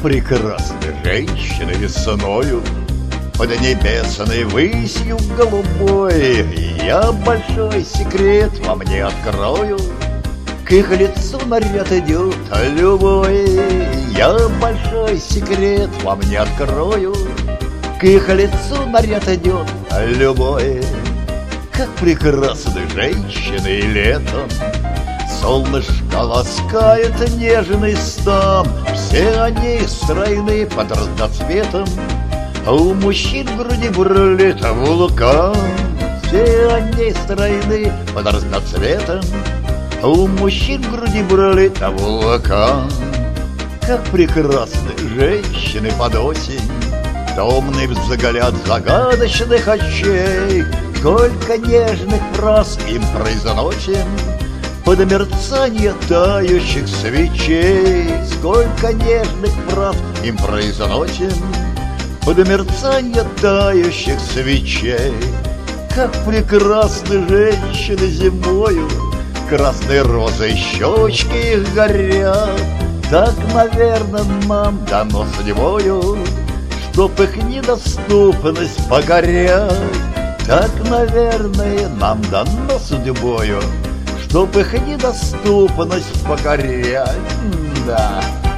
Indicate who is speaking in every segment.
Speaker 1: прекрасны женщины весною под небесной высью голубой. Я большой секрет вам не открою, к их лицу наряд идет любой. Я большой секрет вам не открою, к их лицу наряд идет любой. Как прекрасны женщины летом, солнышко ласкает нежный стан. Все они стройны под разноцветом, а у мужчин в груди бурлит вулкан. Все они стройны под разноцветом, а у мужчин в груди бурлит вулкан. Как прекрасны женщины под осень, томный взгляд загадочных очей. Сколько нежных фраз им произносим под мерцание тающих свечей. Сколько нежных фраз им произносим под мерцание тающих свечей. Как прекрасны женщины зимою, красные розы щечки их горят. Так, наверное, нам дано судьбою, чтоб их недоступность покорять. Так, наверное, нам дано судьбою, чтоб их недоступность покорять. Да.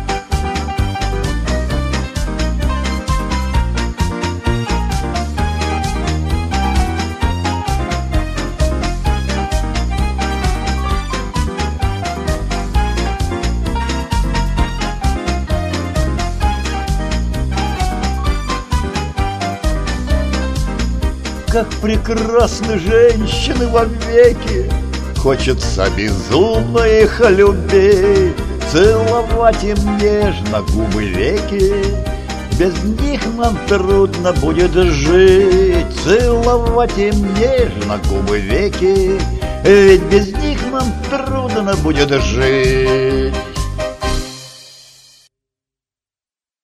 Speaker 1: Как прекрасны женщины вовеки, хочется безумно их любить, целовать им нежно губы веки. Без них нам трудно будет жить, целовать им нежно губы веки, ведь без них нам трудно будет жить.